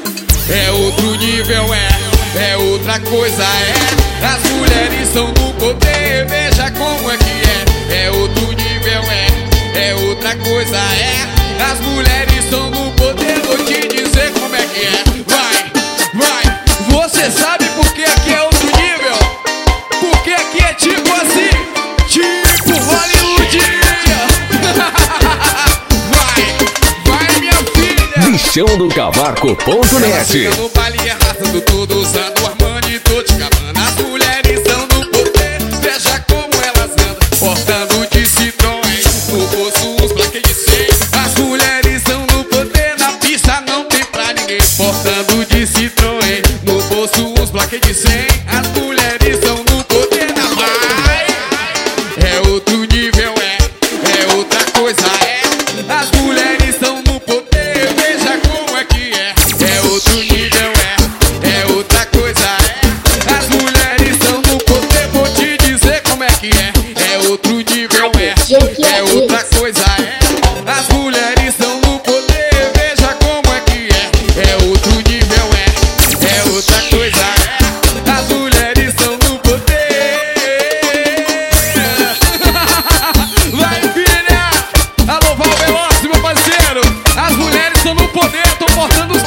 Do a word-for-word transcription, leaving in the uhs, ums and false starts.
é outro nível, é, é outra coisa, é. As mulheres são no poder, veja como é que é. É outro nível, é, é outra coisa, é. As mulheres são no poder, vou te dizer como é que é. Vai, vai, você sabe por que aqui é outro nível? Porque aqui é tipo assim, tipo Hollywood. Bichão do Cavaco ponto net. No baile arrastando tudo, usando Armani e Dolce and Gabbana. As mulheres são no poder, veja como elas andam, portando de Citroën, no bolso uns plaquês de cem. As mulheres são no poder, na pista não tem pra ninguém, portando de Citroën, no bolso uns plaquês de cem. As mulheres são no poder, na vai. É outro nível, é, é outra coisa, é. As mulheres são no poder, veja como é que é. É outro nível, é, é outra coisa, é. As mulheres são no poder, vou te dizer como é que é. É outro nível, é, é outra coisa, é. As mulheres são no poder, veja como é que é. É outro nível, é, é outra coisa, é. As mulheres são no poder. Vai, filha! Alô, Val Veloz, meu parceiro! As mulheres estão no poder, estão portando